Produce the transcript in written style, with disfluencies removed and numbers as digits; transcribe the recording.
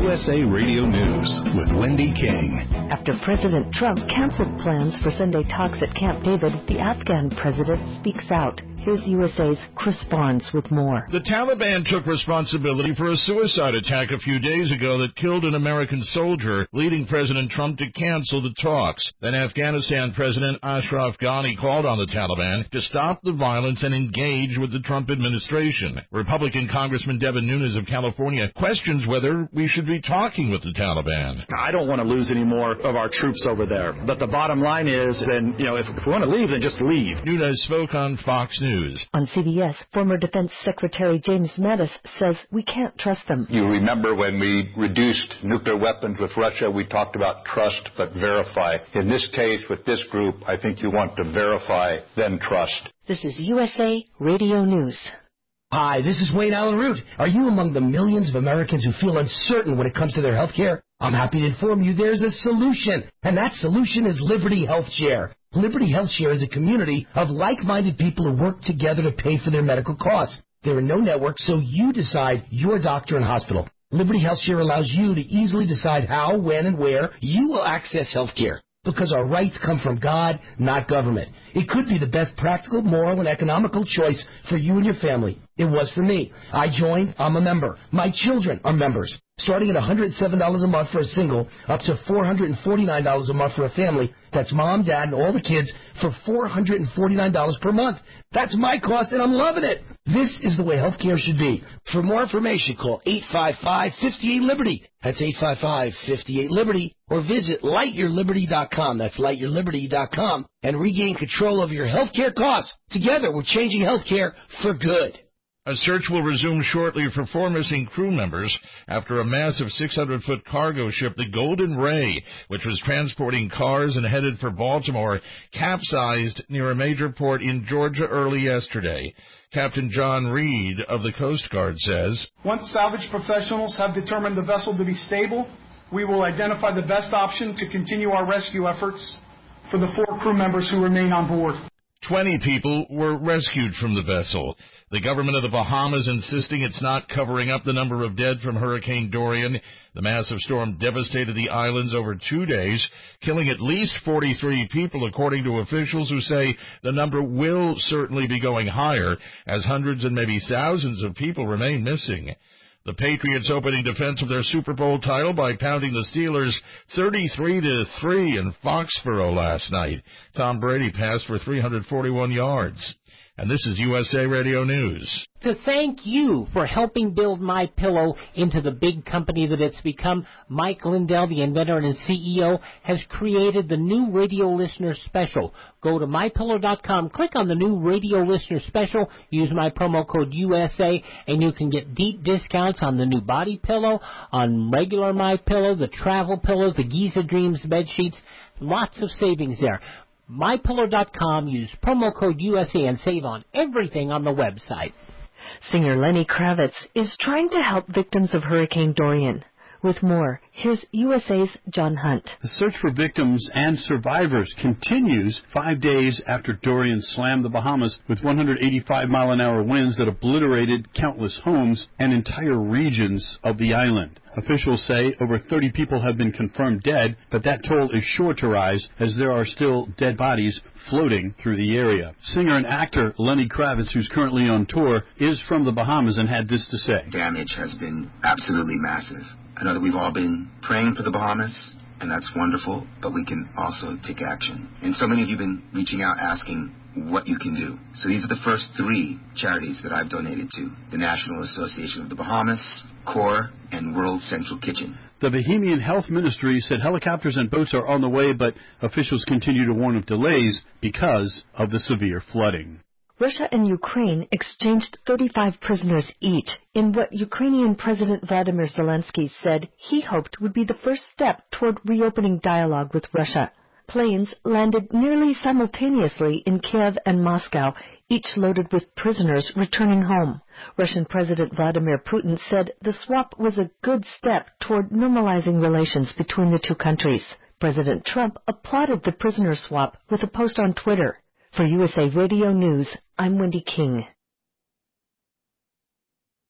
USA Radio News with Wendy King. After President Trump canceled plans for Sunday talks at Camp David, the Afghan president speaks out. Here's USA's Chris Barnes with more. The Taliban took responsibility for a suicide attack a few days ago that killed an American soldier, leading President Trump to cancel the talks. Then Afghanistan President Ashraf Ghani called on the Taliban to stop the violence and engage with the Trump administration. Republican Congressman Devin Nunes of California questions whether we should be talking with the Taliban. I don't want to lose any more of our troops over there. But the bottom line is, then, if we want to leave, then just leave. Nunes spoke on Fox News. On CBS, former Defense Secretary James Mattis says we can't trust them. You remember when we reduced nuclear weapons with Russia, we talked about trust but verify. In this case, with this group, I think you want to verify, then trust. This is USA Radio News. Hi, this is Wayne Allen Root. Are you among the millions of Americans who feel uncertain when it comes to their health care? I'm happy to inform you there's a solution, and that solution is Liberty Health Share. Liberty Health Share is a community of like-minded people who work together to pay for their medical costs. There are no networks, so you decide your doctor and hospital. Liberty Health Share allows you to easily decide how, when, and where you will access health care, because our rights come from God, not government. It could be the best practical, moral, and economical choice for you and your family. It was for me. I joined. I'm a member. My children are members. Starting at $107 a month for a single, up to $449 a month for a family. That's mom, dad, and all the kids for $449 per month. That's my cost, and I'm loving it. This is the way healthcare should be. For more information, call 855-58-LIBERTY. That's 855-58-LIBERTY. Or visit lightyourliberty.com. That's lightyourliberty.com. And regain control over your healthcare costs. Together, we're changing healthcare for good. A search will resume shortly for 4 missing crew members after a massive 600-foot cargo ship, the Golden Ray, which was transporting cars and headed for Baltimore, capsized near a major port in Georgia early yesterday. Captain John Reed of the Coast Guard says, "Once salvage professionals have determined the vessel to be stable, we will identify the best option to continue our rescue efforts for the 4 crew members who remain on board." 20 people were rescued from the vessel. The government of the Bahamas insisting it's not covering up the number of dead from Hurricane Dorian. The massive storm devastated the islands over 2 days, killing at least 43 people, according to officials who say the number will certainly be going higher as hundreds and maybe thousands of people remain missing. The Patriots opening defense of their Super Bowl title by pounding the Steelers 33-3 in Foxborough last night. Tom Brady passed for 341 yards. And this is USA Radio News. To thank you for helping build MyPillow into the big company that it's become, Mike Lindell, the inventor and CEO, has created the new radio listener special. Go to MyPillow.com, click on the new radio listener special, use my promo code USA, and you can get deep discounts on the new body pillow, on regular MyPillow, the travel pillows, the Giza Dreams bed sheets. Lots of savings there. MyPillow.com, use promo code USA and save on everything on the website. Singer Lenny Kravitz is trying to help victims of Hurricane Dorian. With more, here's USA's John Hunt. The search for victims and survivors continues 5 days after Dorian slammed the Bahamas with 185-mile-an-hour winds that obliterated countless homes and entire regions of the island. Officials say over 30 people have been confirmed dead, but that toll is sure to rise as there are still dead bodies floating through the area. Singer and actor Lenny Kravitz, who's currently on tour, is from the Bahamas and had this to say. Damage has been absolutely massive. I know that we've all been praying for the Bahamas, and that's wonderful, but we can also take action. And so many of you have been reaching out asking what you can do. So these are the first 3 charities that I've donated to: the National Association of the Bahamas, CORE, and World Central Kitchen. The Bahamian Health Ministry said helicopters and boats are on the way, but officials continue to warn of delays because of the severe flooding. Russia and Ukraine exchanged 35 prisoners each in what Ukrainian President Vladimir Zelensky said he hoped would be the first step toward reopening dialogue with Russia. Planes landed nearly simultaneously in Kiev and Moscow, each loaded with prisoners returning home. Russian President Vladimir Putin said the swap was a good step toward normalizing relations between the 2 countries. President Trump applauded the prisoner swap with a post on Twitter. For USA Radio News, I'm Wendy King.